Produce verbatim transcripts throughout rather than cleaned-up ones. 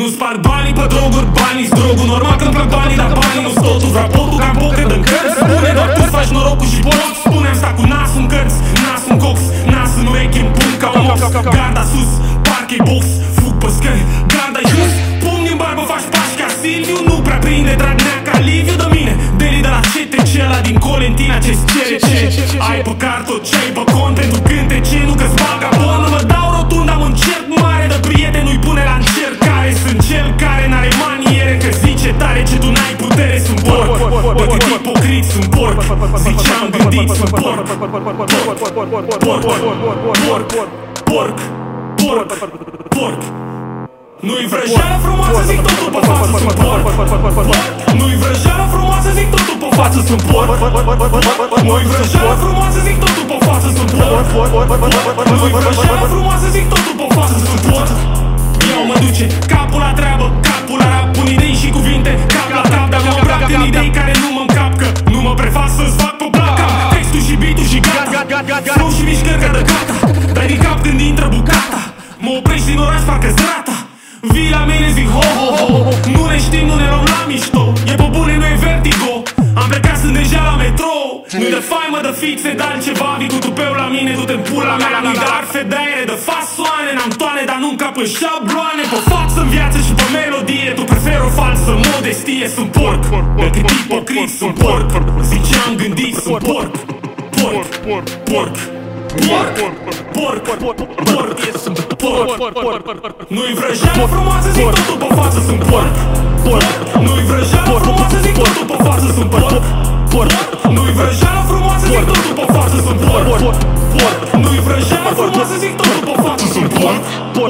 Nu sparg banii pe droguri, banii-s drogul. Normal că-mi plac banii, dar banii nu-s totul. Vreau potul ca-n poker dă-n cărți bune, doar tu faci norocul și pot. Spune-mi sta cu nasul în cărți, nasul în cox, nasul în urechi, în pumn ca un mox. Garda sus, parcă-i box, fug pe scări, garda-i jos. Pumni în barbă, faci pași ca Silviu. Nu prea prinde Dragnea ca Liviu de mine. Deli de la C T C, ăla din Colentina ce-ți cere ce. Ai pe card tot ce ai pe cont pentru cântece, nu că-ți bagă bon. Nu mă dau rotund, am un cerc mare de prieteni, nu-i pune la încercare. Sunt cel care n-are maniere, că zice tare ce tu n-ai putere. Sunt porc, bă, cât ipocrit, sunt porc. Ziceam gândit, sunt porc. Porc, porc, porc, porc, porc, porc. Nu-i vrăjeală frumoasă, zic totul pe față, sunt porc. Nu-i vrăjeală frumoasă, zic totul pe față, sunt porc. Nu-i vrăjeală frumoasă, zic totul pe față, sunt porc. Nu-i vrăjeală frumoasă, zic totul pe față, sunt porc. Eu mă duce capul la treabă, capul la rap, pun idei și cuvinte, cap la cap. Dar mă îmbrac în idei care nu mă încap, că nu mă prefac să-ți fac pe placa. Textul și beat-ul și gata, flow și mișcări ca de gata. Dai din cap când intră bucata, mă oprești din oraș, parcă-s drata. Vii la mine, zic ho, ho, ho. Nu ne știm, nu ne luăm la mișto. E pe bune, nu e vertigo. Am plecat, sunt deja la metrou. Nu-i de faimă, de fixe, de altceva. Vii cu tupeu la mine, du-te în pula mea. Nu-i de arfe de aere, de fasoane. N-am toane, dar nu-mi cap în șabloane. Pe față, în viață și pe melodie. Tu preferi o falsă modestie. Sunt porc, decât ipocrit, sunt porc. Ziceam gândit, sunt porc. Porc, porc, porc. Porc, porc, porc, sunt porc. Nu-i vrăjeală frumoasă, zic totul pe față, sunt porc. Nu-i vrăjeală frumoasă, zic totul pe față, sunt porc. Nu-i vrăjeală frumoasă, zic totul pe față, sunt porc. Nu-i vrăjeală frumoasă, zic totul pe față, sunt porc.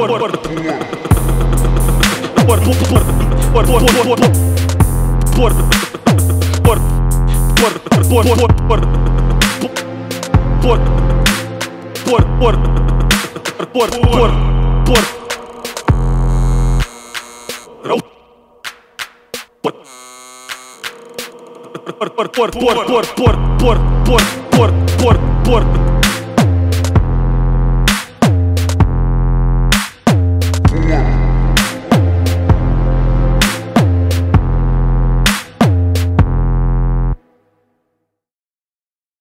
Porc, porc, porc, porc, porc, porc, porc, porc, porc, porc. Porc, porc, porc, porc, porc. Rău. Porc. Porc, porc, porc, porc, porc, porc, porc, porc, porc, porc.